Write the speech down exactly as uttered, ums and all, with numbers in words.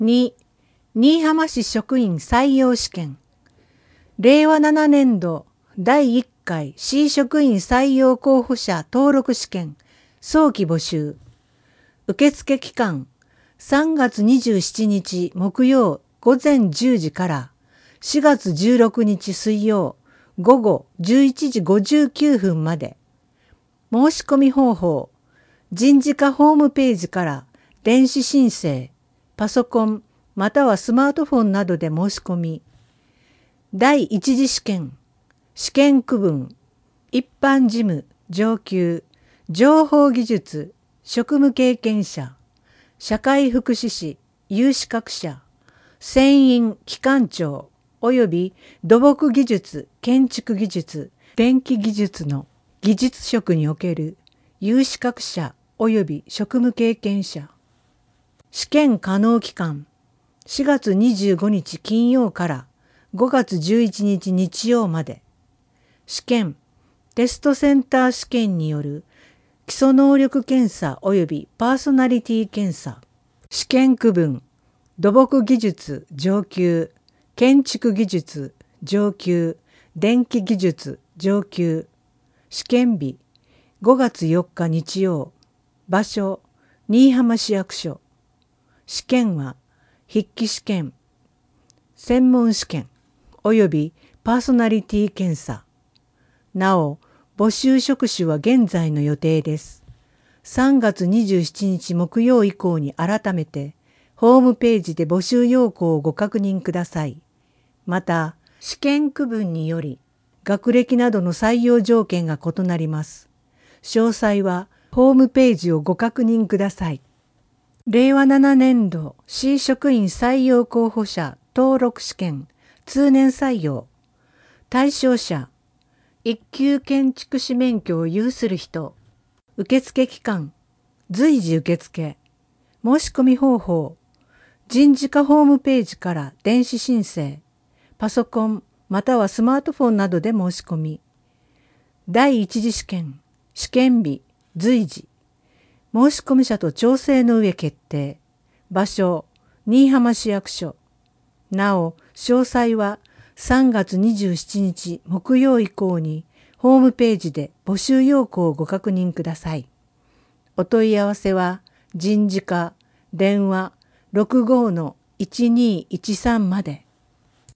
に、新居浜市職員採用試験。れいわななねんどだいいっかい市職員採用候補者登録試験早期募集。受付期間さんがつにじゅうしちにち木曜午前じゅうじからしがつじゅうろくにち水曜午後じゅういちじごじゅうきゅうふんまで。申し込み方法。人事課ホームページから電子申請、パソコンまたはスマートフォンなどで申し込み。第一次試験、試験区分、一般事務、上級、情報技術、職務経験者、社会福祉士、有資格者、船員、機関長、および土木技術、建築技術、電気技術の技術職における有資格者および職務経験者。試験可能期間、しがつにじゅうごにち金曜からごがつじゅういちにち日曜まで。試験、テストセンター試験による基礎能力検査およびパーソナリティ検査。試験区分、土木技術上級、建築技術上級、電気技術上級。試験日、ごがつよっか日曜。場所、新居浜市役所。試験は、筆記試験、専門試験、およびパーソナリティ検査。なお、募集職種は現在の予定です。さんがつにじゅうしちにち木曜以降に改めて、ホームページで募集要項をご確認ください。また、試験区分により、学歴などの採用条件が異なります。詳細は、ホームページをご確認ください。れいわななねんど市職員採用候補者登録試験通年採用。対象者、一級建築士免許を有する人。受付期間、随時受付。申し込み方法、人事課ホームページから電子申請、パソコンまたはスマートフォンなどで申し込み。第一次試験、試験日、随時。申し込み者と調整の上決定。場所、新居浜市役所。なお、詳細はさんがつにじゅうしちにち木曜以降にホームページで募集要項をご確認ください。お問い合わせは人事課電話 ろくごーのいちにーいちさん まで。